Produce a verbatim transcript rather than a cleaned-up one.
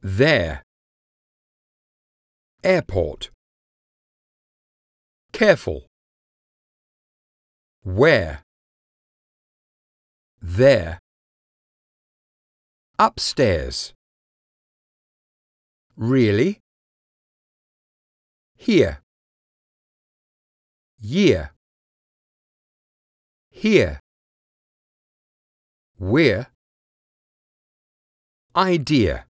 There. Airport. Careful. Where. There. Upstairs. Really? Here. Year. Here. We're. Idea.